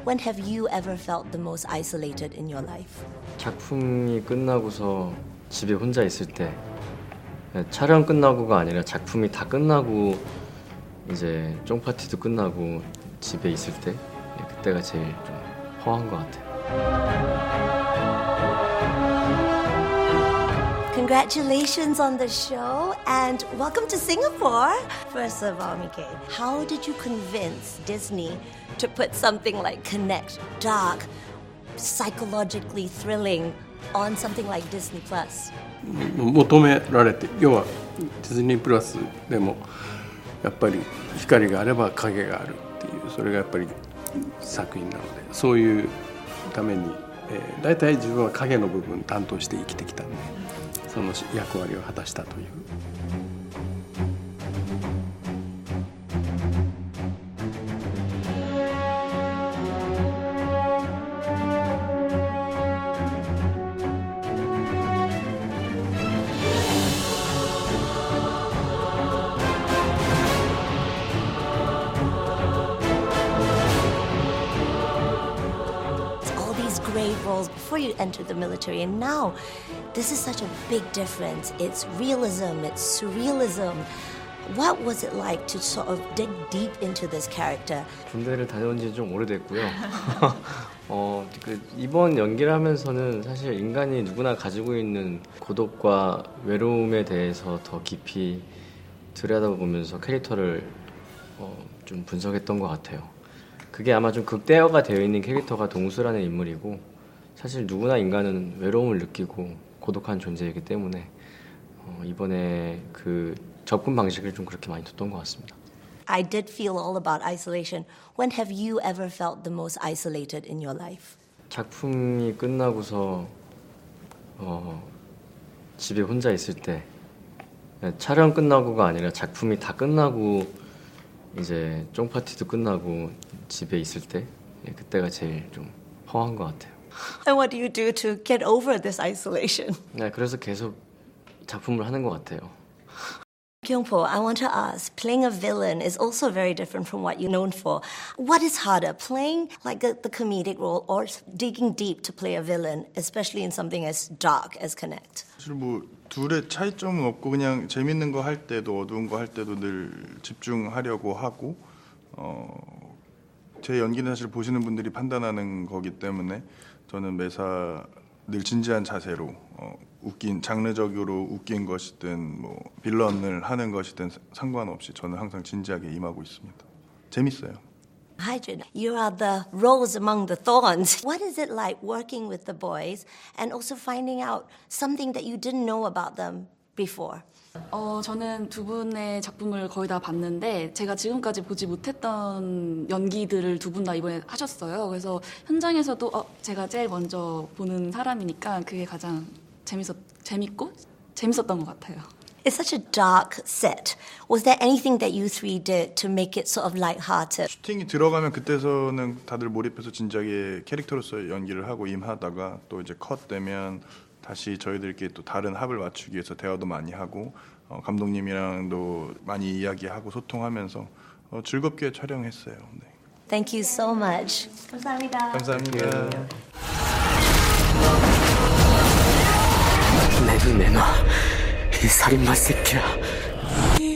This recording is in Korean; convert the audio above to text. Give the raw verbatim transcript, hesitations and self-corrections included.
When have you ever felt the most isolated in your life? 작품이 끝나고서 집에 혼자 있을 때, 촬영 끝나고가 아니라 작품이 다 끝나고 이제 쫑파티도 끝나고 집에 있을 때, 그때가 제일 좀 허한 것 같아요. Congratulations on the show and welcome to Singapore. First of all, Mike, how did you convince Disney to put something like Connect, dark, psychologically thrilling on something like Disney Plus? 求められて、要はディズニープラスでもやっぱり光があれば影があるっていう、それがやっぱり作品なので、そういうために、えー、大体自分は影の部分担当して生きてきたんで、その役割を果たしたという。 Great roles before you entered the military, and now this is such a big difference. It's realism, it's surrealism. What was it like to sort of dig deep into this character? 군대를 다녀온 지 좀 오래됐고요. 어, 그 이번 연기를 하면서는 사실 인간이 누구나 가지고 있는 고독과 외로움에 대해서 더 깊이 들여다보면서 캐릭터를 어, 좀 분석했던 것 같아요. 그게 아마 좀 극대화가 되어 있는 캐릭터가 동수라는 인물이고, 사실 누구나 인간은 외로움을 느끼고 고독한 존재이기 때문에 어, 이번에 그 접근 방식을 좀 그렇게 많이 뒀던 것 같습니다. I did feel all about isolation. When have you ever felt the most isolated in your life? 작품이 끝나고서 어, 집에 혼자 있을 때, 촬영 끝나고가 아니라 작품이 다 끝나고 이제 쫑파티도 끝나고 집에 있을 때, 그때가 제일 좀 허한 것 같아요. And what do you do to get over this isolation? 네, 그래서 계속 작품을 하는 것 같아요. Kyungpo, I want to ask, playing a villain is also very different from what you're known for. What is harder, playing like a, the comedic role or digging deep to play a villain, especially in something as dark as Connect? 사실 뭐 둘의 차이점은 없고, 그냥 재밌는 거 할 때도 어두운 거 할 때도 늘 집중하려고 하고, 어, 제 연기는 사실 보시는 분들이 판단하는 거기 때문에 저는 매사 늘 진지한 자세로 어, 웃긴 장르적으로 웃긴 것이든 뭐 빌런을 하는 것이든 상관없이 저는 항상 진지하게 임하고 있습니다. 재밌어요. Hydrant, you are the rose among the thorns. What is it like working with the boys and also finding out something that you didn't know about them before? 어, 저는 두 분의 작품을 거의 다 봤는데 제가 지금까지 보지 못했던 연기들을 두 분 다 이번에 하셨어요. 그래서 현장에서도 어, 제가 제일 먼저 보는 사람이니까 그게 가장 재밌었, 재밌고 재밌었던 것 같아요. It's such a dark set. Was there anything that you three did to make it sort of lighthearted? 슈팅이 들어가면 그때서는 다들 몰입해서 진지하게 캐릭터로서 연기를 하고 임하다가 또 이제 컷 되면 다시 저희들끼리 또 다른 합을 맞추기 위해서 대화도 많이 하고 어, 감독님이랑도 많이 이야기하고 소통하면서 어, 즐겁게 촬영했어요. 네. Thank you so much. 감사합니다. 감사합니다. 내도 내놔, 이 살인마 새끼야.